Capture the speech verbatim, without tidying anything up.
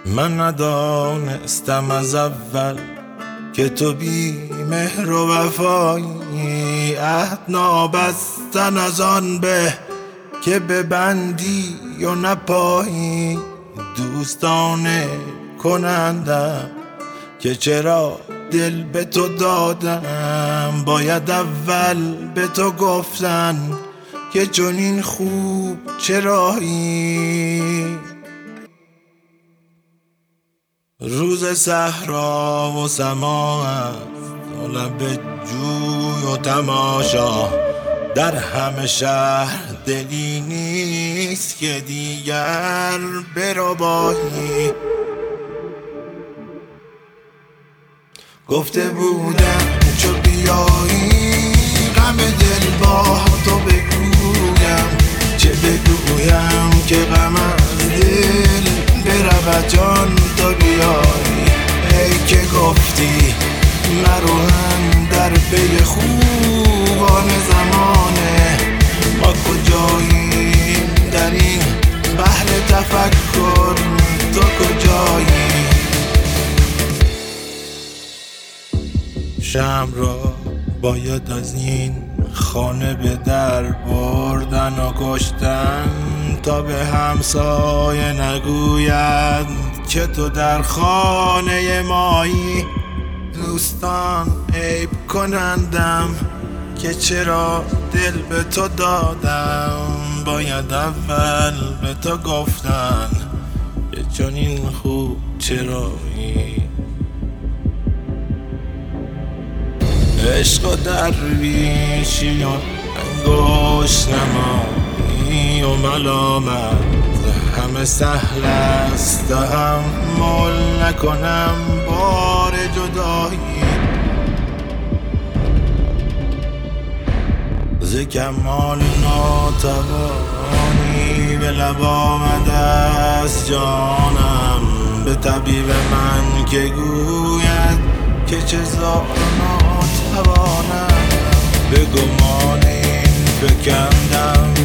من ندانستم از اول که تو بی مهر و وفایی، عهد نابستن از آن به که ببندی و نپایی. دوستانه کنندم که چرا دل به تو دادم، باید اول به تو گفتن که چنین خوب چرایی. روز صحرا و سما است و لب جوی و تماشا، در همه شهر دلی نیست که دیگر بربایی. گفته بودم چو بیایی غم دل با تو بگویم، چه بگویم که غم از دل برود جان تو بیایی. ای که گفتی نروهم در پی خوبان زمانه، ما کجاییم در این بحر تفکر، تو کجایی؟ شمع را باید از این خانه به در بردن و کشتن، تا به همسایه نگوید که تو در خانه مایی. دوستان عیب کنندم که چرا دل به تو دادم، باید اول به تو گفتن که چنین خوب چرایی. عشق و درویشی و انگشت نمایی و ملامت همه سهل است، تحمل نکنم بار جدایی. ز کمال ناتوانی به لب آمده است جانم، به طبیب من که گوید که چه زار ناتوانم. به گمان این فکندم